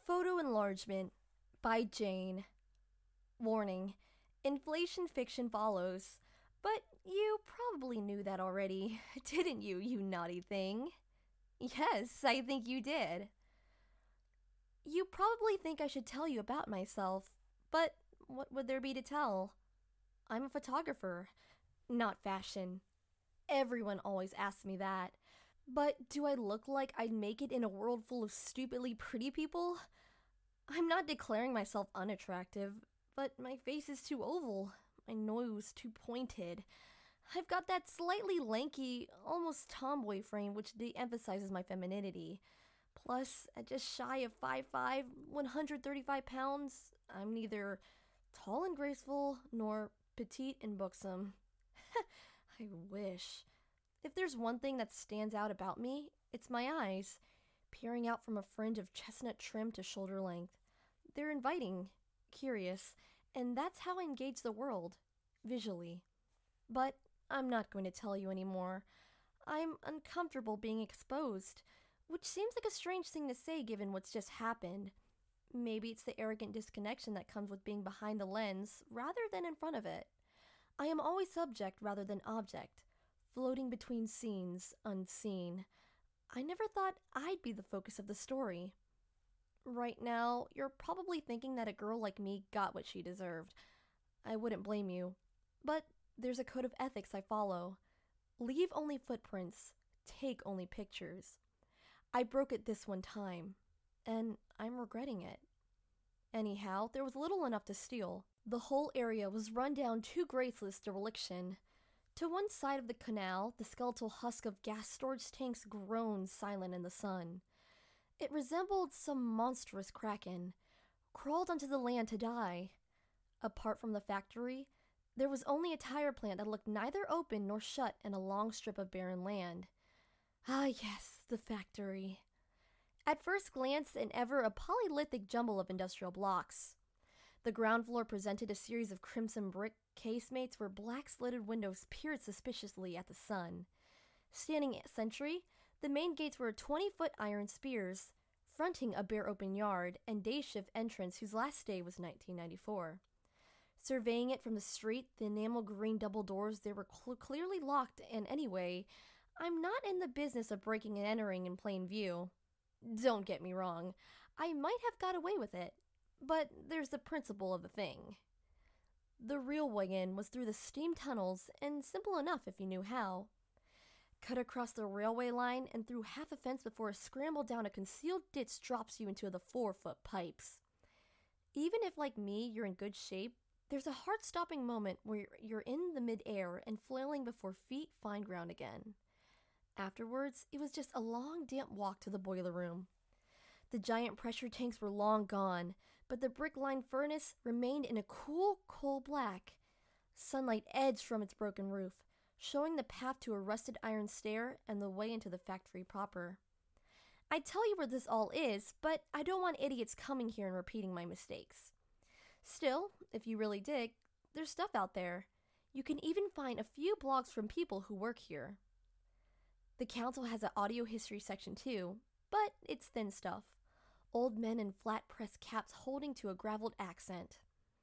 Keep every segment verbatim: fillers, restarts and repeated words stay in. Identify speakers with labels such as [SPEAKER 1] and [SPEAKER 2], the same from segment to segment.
[SPEAKER 1] Photo Enlargement by Jane. Warning: inflation fiction follows. But you probably knew that already, didn't you, you naughty thing? Yes, I think you did. You probably think I should tell you about myself, but what would there be to tell? I'm a photographer, not fashion. Everyone always asks me that. But do I look like I'd make it in a world full of stupidly pretty people? I'm not declaring myself unattractive, but my face is too oval, my nose too pointed. I've got that slightly lanky, almost tomboy frame which de-emphasizes my femininity. Plus, at just shy of five foot five, one hundred thirty-five pounds, I'm neither tall and graceful nor petite and buxom. I wish. If there's one thing that stands out about me, it's my eyes, peering out from a fringe of chestnut trim to shoulder length. They're inviting, curious, and that's how I engage the world, visually. But I'm not going to tell you anymore. I'm uncomfortable being exposed, which seems like a strange thing to say given what's just happened. Maybe it's the arrogant disconnection that comes with being behind the lens rather than in front of it. I am always subject rather than object, floating between scenes, unseen. I never thought I'd be the focus of the story. Right now, you're probably thinking that a girl like me got what she deserved. I wouldn't blame you. But there's a code of ethics I follow. Leave only footprints. Take only pictures. I broke it this one time, and I'm regretting it. Anyhow, there was little enough to steal. The whole area was run down to graceless dereliction. To one side of the canal, the skeletal husk of gas storage tanks groaned silent in the sun. It resembled some monstrous kraken, crawled onto the land to die. Apart from the factory, there was only a tire plant that looked neither open nor shut in a long strip of barren land. Ah yes, the factory. At first glance, an ever a polyolithic jumble of industrial blocks. The ground floor presented a series of crimson brick casemates where black-slitted windows peered suspiciously at the sun. Standing sentry, the main gates were twenty-foot iron spears, fronting a bare open yard and day shift entrance whose last day was nineteen ninety-four. Surveying it from the street, the enamel green double doors they were cl- clearly locked, and anyway, I'm not in the business of breaking and entering in plain view. Don't get me wrong, I might have got away with it, but there's the principle of the thing. The real way in was through the steam tunnels, and simple enough if you knew how. Cut across the railway line and through half a fence before a scramble down a concealed ditch drops you into the four-foot pipes. Even if, like me, you're in good shape, there's a heart-stopping moment where you're in the mid-air and flailing before feet find ground again. Afterwards, it was just a long, damp walk to the boiler room. The giant pressure tanks were long gone, but the brick-lined furnace remained in a cool coal black. Sunlight edged from its broken roof, showing the path to a rusted iron stair and the way into the factory proper. I tell you where this all is, but I don't want idiots coming here and repeating my mistakes. Still, if you really dig, there's stuff out there. You can even find a few blogs from people who work here. The council has an audio history section too, but it's thin stuff. Old men in flat-pressed caps holding to a graveled accent.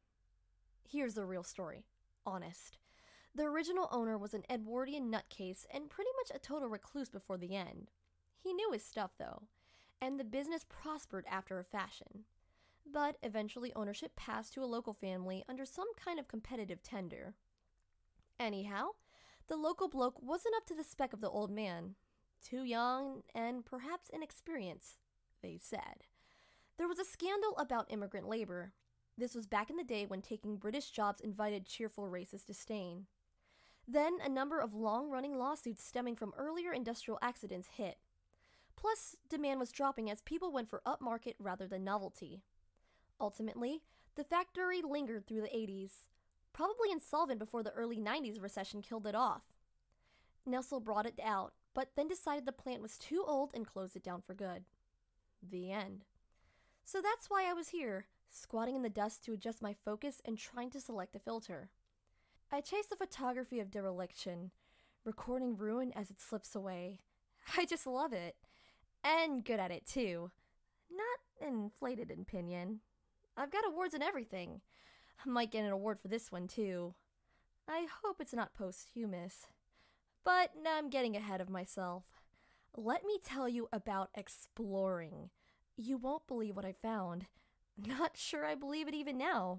[SPEAKER 1] Here's the real story. Honest. The original owner was an Edwardian nutcase and pretty much a total recluse before the end. He knew his stuff, though, and the business prospered after a fashion. But eventually ownership passed to a local family under some kind of competitive tender. Anyhow, the local bloke wasn't up to the spec of the old man. Too young and perhaps inexperienced, they said. There was a scandal about immigrant labor. This was back in the day when taking British jobs invited cheerful racist disdain. Then a number of long-running lawsuits stemming from earlier industrial accidents hit. Plus, demand was dropping as people went for upmarket rather than novelty. Ultimately, the factory lingered through the eighties, probably insolvent before the early nineties recession killed it off. Nestle brought it out, but then decided the plant was too old and closed it down for good. The end. So that's why I was here, squatting in the dust to adjust my focus and trying to select a filter. I chase the photography of dereliction, recording ruin as it slips away. I just love it. And good at it too. Not inflated opinion. I've got awards and everything. I might get an award for this one, too. I hope it's not posthumous. But now I'm getting ahead of myself. Let me tell you about exploring. You won't believe what I found. Not sure I believe it even now.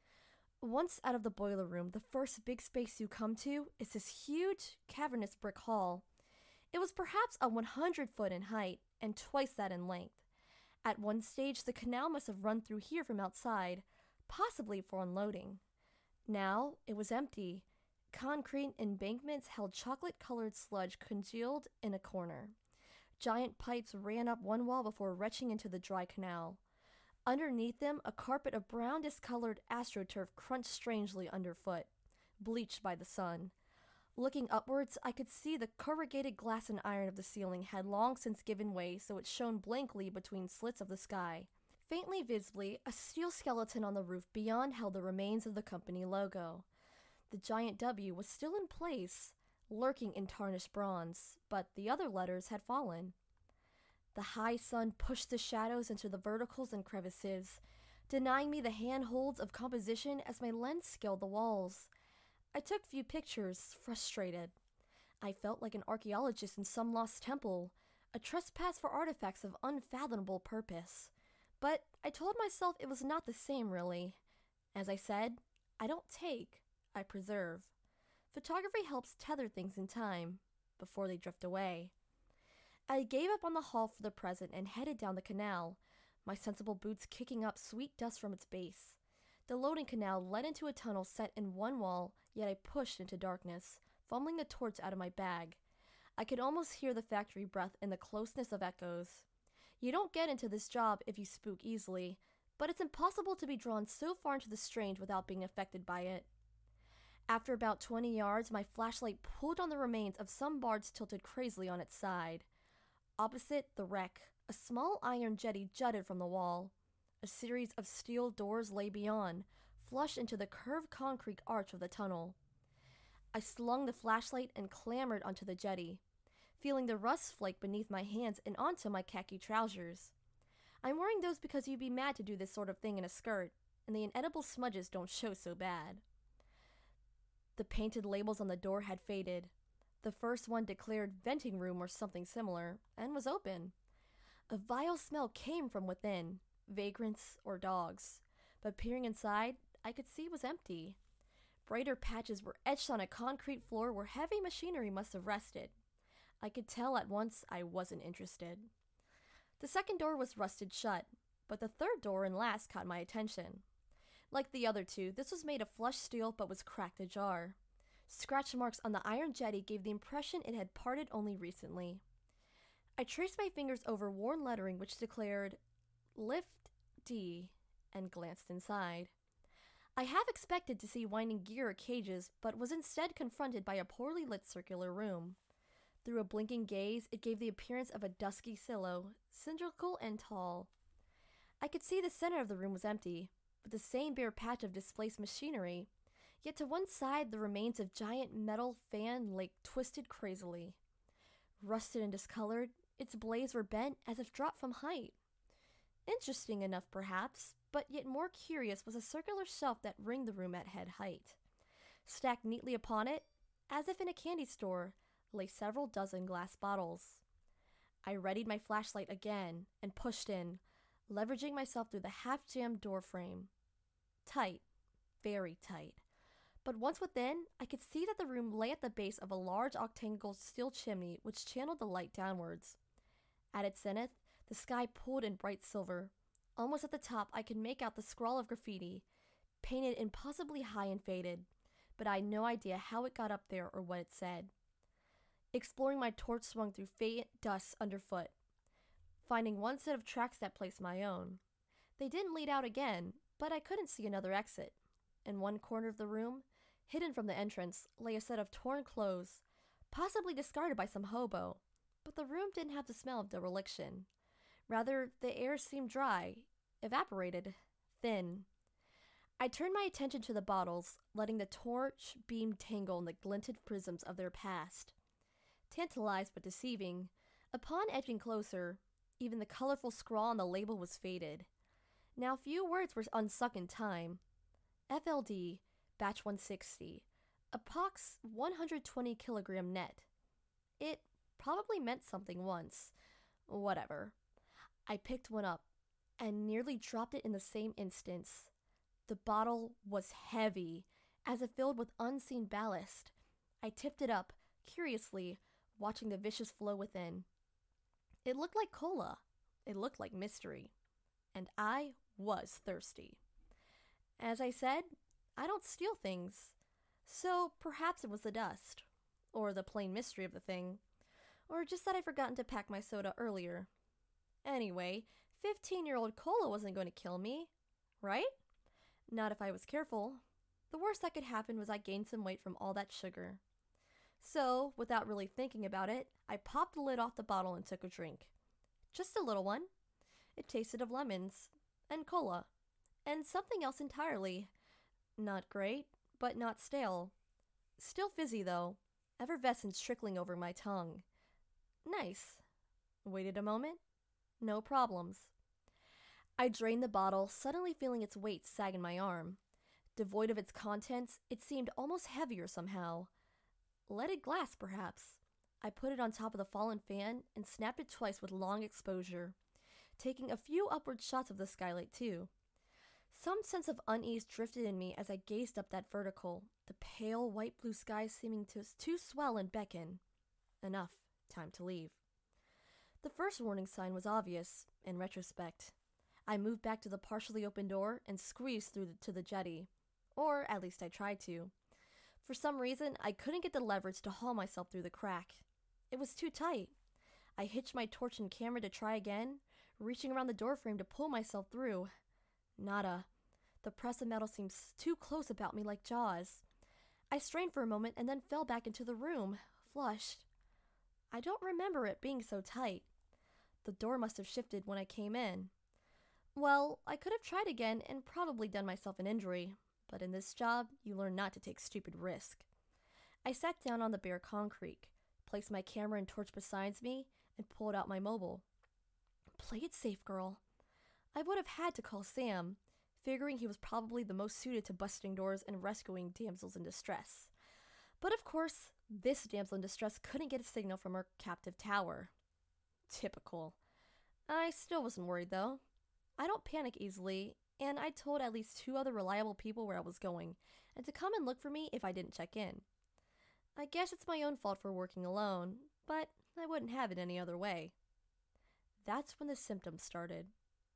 [SPEAKER 1] Once out of the boiler room, the first big space you come to is this huge, cavernous brick hall. It was perhaps a one hundred foot in height and twice that in length. At one stage, the canal must have run through here from outside, possibly for unloading. Now, it was empty. Concrete embankments held chocolate-colored sludge congealed in a corner. Giant pipes ran up one wall before retching into the dry canal. Underneath them, a carpet of brown discolored astroturf crunched strangely underfoot, bleached by the sun. Looking upwards, I could see the corrugated glass and iron of the ceiling had long since given way, so it shone blankly between slits of the sky. Faintly visibly, a steel skeleton on the roof beyond held the remains of the company logo. The giant W was still in place, lurking in tarnished bronze, but the other letters had fallen. The high sun pushed the shadows into the verticals and crevices, denying me the handholds of composition as my lens scaled the walls. I took few pictures, frustrated. I felt like an archaeologist in some lost temple, a trespass for artifacts of unfathomable purpose. But I told myself it was not the same, really. As I said, I don't take, I preserve. Photography helps tether things in time, before they drift away. I gave up on the hall for the present and headed down the canal, my sensible boots kicking up sweet dust from its base. The loading canal led into a tunnel set in one wall, yet I pushed into darkness, fumbling a torch out of my bag. I could almost hear the factory breath in the closeness of echoes. You don't get into this job if you spook easily, but it's impossible to be drawn so far into the strange without being affected by it. After about twenty yards, my flashlight pulled on the remains of some barge tilted crazily on its side. Opposite the wreck, a small iron jetty jutted from the wall. A series of steel doors lay beyond, flush into the curved concrete arch of the tunnel. I slung the flashlight and clambered onto the jetty, feeling the rust flake beneath my hands and onto my khaki trousers. I'm wearing those because you'd be mad to do this sort of thing in a skirt, and the inedible smudges don't show so bad. The painted labels on the door had faded. The first one declared venting room or something similar, and was open. A vile smell came from within, vagrants or dogs, but peering inside, I could see it was empty. Brighter patches were etched on a concrete floor where heavy machinery must have rested. I could tell at once I wasn't interested. The second door was rusted shut, but the third door and last caught my attention. Like the other two, this was made of flush steel but was cracked ajar. Scratch marks on the iron jetty gave the impression it had parted only recently. I traced my fingers over worn lettering which declared, Lift D, and glanced inside. I half expected to see winding gear or cages, but was instead confronted by a poorly lit circular room. Through a blinking gaze, it gave the appearance of a dusky silo, cylindrical and tall. I could see the center of the room was empty, with the same bare patch of displaced machinery, yet to one side the remains of giant metal fan lay twisted crazily. Rusted and discolored, its blades were bent as if dropped from height. Interesting enough, perhaps, but yet more curious was a circular shelf that ringed the room at head height. Stacked neatly upon it, as if in a candy store, lay several dozen glass bottles. I readied my flashlight again and pushed in, leveraging myself through the half-jammed door frame. Tight, very tight. But once within, I could see that the room lay at the base of a large octagonal steel chimney which channeled the light downwards. At its zenith, the sky pooled in bright silver. Almost at the top, I could make out the scrawl of graffiti, painted impossibly high and faded, but I had no idea how it got up there or what it said. Exploring, my torch swung through faint dust underfoot, finding one set of tracks that placed my own. They didn't lead out again, but I couldn't see another exit. In one corner of the room, hidden from the entrance, lay a set of torn clothes, possibly discarded by some hobo, but the room didn't have the smell of dereliction. Rather, the air seemed dry, evaporated, thin. I turned my attention to the bottles, letting the torch beam tangle in the glinted prisms of their past. Tantalized but deceiving, upon edging closer, Even the colorful scrawl on the label was faded. Now few words were unsuck in time. F L D, batch one sixty, approx one hundred twenty kilogram net. It probably meant something once. Whatever. I picked one up and nearly dropped it in the same instance. The bottle was heavy, as if filled with unseen ballast. I tipped it up, curiously, watching the vicious flow within. It looked like cola. It looked like mystery. And I was thirsty. As I said, I don't steal things. So perhaps it was the dust, or the plain mystery of the thing, or just that I'd forgotten to pack my soda earlier. Anyway, fifteen-year-old cola wasn't going to kill me, right? Not if I was careful. The worst that could happen was I gained some weight from all that sugar. So, without really thinking about it, I popped the lid off the bottle and took a drink. Just a little one. It tasted of lemons, and cola, and something else entirely. Not great, but not stale. Still fizzy, though. Effervescence trickling over my tongue. Nice. Waited a moment. No problems. I drained the bottle, suddenly feeling its weight sag in my arm. Devoid of its contents, it seemed almost heavier somehow. Leaded glass, perhaps. I put it on top of the fallen fan and snapped it twice with long exposure, taking a few upward shots of the skylight too. Some sense of unease drifted in me as I gazed up that vertical, the pale white blue sky seeming to, to swell and beckon. Enough. Time to leave. The first warning sign was obvious, in retrospect. I moved back to the partially open door and squeezed through the, to the jetty. Or at least I tried to. For some reason, I couldn't get the leverage to haul myself through the crack. It was too tight. I hitched my torch and camera to try again, reaching around the doorframe to pull myself through. Nada. The press of metal seemed too close about me like jaws. I strained for a moment and then fell back into the room, flushed. I don't remember it being so tight. The door must have shifted when I came in. Well, I could have tried again and probably done myself an injury, but in this job, you learn not to take stupid risk. I sat down on the bare concrete, placed my camera and torch beside me, and pulled out my mobile. Play it safe, girl. I would have had to call Sam, figuring he was probably the most suited to busting doors and rescuing damsels in distress. But of course, this damsel in distress couldn't get a signal from her captive tower. Typical. I still wasn't worried, though. I don't panic easily, and I told at least two other reliable people where I was going, and to come and look for me if I didn't check in. I guess it's my own fault for working alone, but I wouldn't have it any other way. That's when the symptoms started.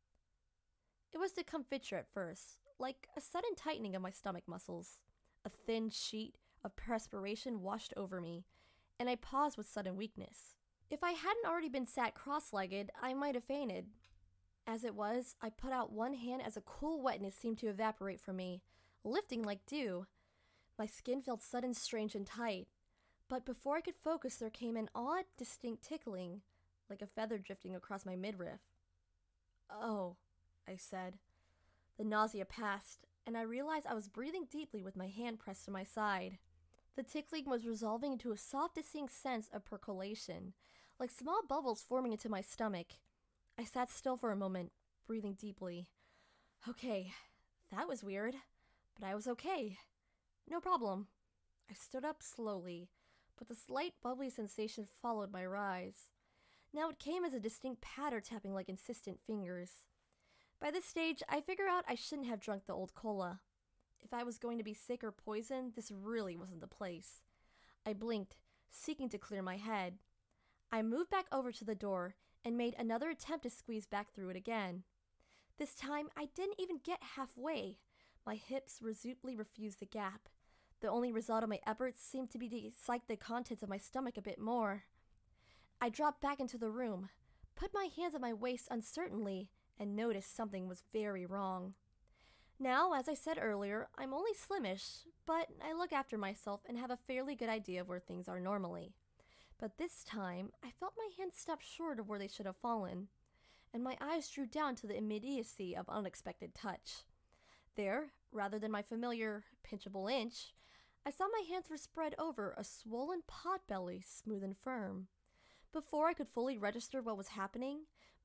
[SPEAKER 1] It was discomfiture at first, like a sudden tightening of my stomach muscles. A thin sheet of perspiration washed over me, and I paused with sudden weakness. If I hadn't already been sat cross-legged, I might have fainted. As it was, I put out one hand as a cool wetness seemed to evaporate from me, lifting like dew. My skin felt sudden strange and tight, but before I could focus there came an odd, distinct tickling, like a feather drifting across my midriff. "Oh," I said. The nausea passed, and I realized I was breathing deeply with my hand pressed to my side. The tickling was resolving into a soft, distinct sense of percolation, like small bubbles forming into my stomach. I sat still for a moment, breathing deeply. Okay, that was weird, but I was okay. No problem. I stood up slowly, but the slight bubbly sensation followed my rise. Now it came as a distinct patter tapping like insistent fingers. By this stage, I figured out I shouldn't have drunk the old cola. If I was going to be sick or poisoned, this really wasn't the place. I blinked, seeking to clear my head. I moved back over to the door and made another attempt to squeeze back through it again. This time, I didn't even get halfway. My hips resolutely refused the gap. The only result of my efforts seemed to be to psych the contents of my stomach a bit more. I dropped back into the room, put my hands at my waist uncertainly, and noticed something was very wrong. Now, as I said earlier, I'm only slimmish, but I look after myself and have a fairly good idea of where things are normally. But this time, I felt my hands stop short of where they should have fallen, and my eyes drew down to the immediacy of unexpected touch. There, rather than my familiar pinchable inch, I saw my hands were spread over a swollen pot belly, smooth and firm. Before I could fully register what was happening,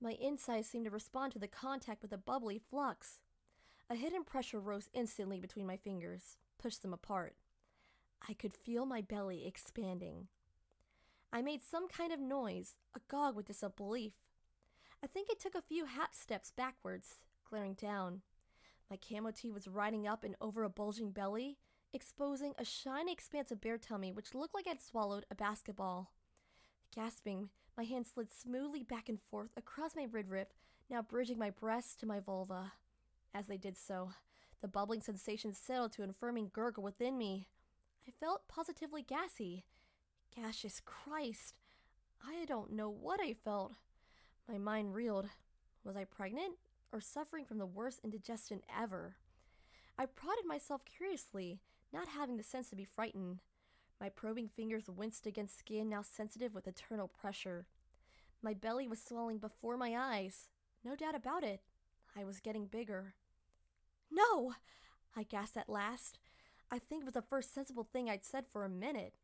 [SPEAKER 1] My insides seemed to respond to the contact with a bubbly flux. A hidden pressure rose instantly between my fingers, pushed them apart. I could feel my belly expanding. I made some kind of noise, agog with disbelief. I think I took a few half steps backwards, glaring down. My camo tee was riding up and over a bulging belly, exposing a shiny expanse of bare tummy which looked like I'd swallowed a basketball. Gasping, my hand slid smoothly back and forth across my midriff, now bridging my breast to my vulva. As they did so, the bubbling sensation settled to an affirming gurgle within me. I felt positively gassy. Gaseous Christ! I don't know what I felt. My mind reeled. Was I pregnant, or suffering from the worst indigestion ever? I prodded myself curiously, not having the sense to be frightened. My probing fingers winced against skin now sensitive with eternal pressure. My belly was swelling before my eyes. No doubt about it. I was getting bigger. "No!" I gasped at last. I think it was the first sensible thing I'd said for a minute.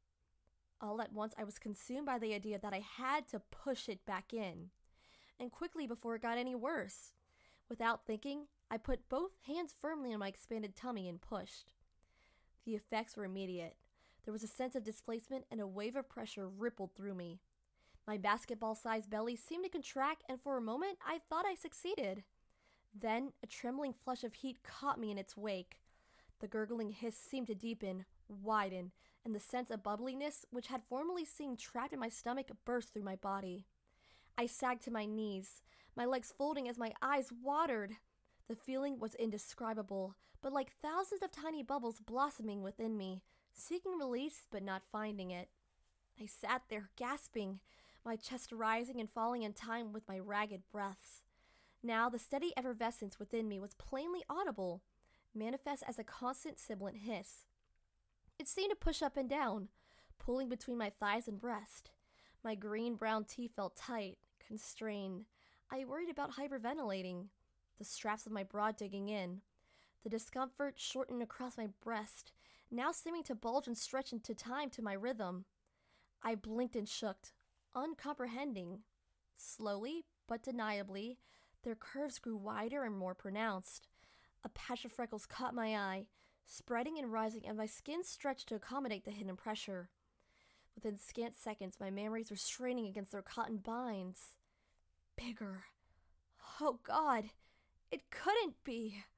[SPEAKER 1] All at once I was consumed by the idea that I had to push it back in. And quickly before it got any worse. Without thinking, I put both hands firmly on my expanded tummy and pushed. The effects were immediate. There was a sense of displacement and a wave of pressure rippled through me. My basketball-sized belly seemed to contract, and for a moment I thought I succeeded. Then a trembling flush of heat caught me in its wake. The gurgling hiss seemed to deepen, widen, and the sense of bubbliness which had formerly seemed trapped in my stomach burst through my body. I sagged to my knees, my legs folding as my eyes watered. The feeling was indescribable, but like thousands of tiny bubbles blossoming within me, seeking release but not finding it. I sat there gasping, my chest rising and falling in time with my ragged breaths. Now the steady effervescence within me was plainly audible, manifest as a constant sibilant hiss. It seemed to push up and down, pulling between my thighs and breast. My green-brown tee felt tight, constrained. I worried about hyperventilating, the straps of my bra digging in. The discomfort shortened across my breast, now seeming to bulge and stretch into time to my rhythm. I blinked and shook, uncomprehending. Slowly, but deniably, their curves grew wider and more pronounced. A patch of freckles caught my eye, spreading and rising as my skin stretched to accommodate the hidden pressure. Within scant seconds, my memories were straining against their cotton binds. Bigger. Oh God, it couldn't be.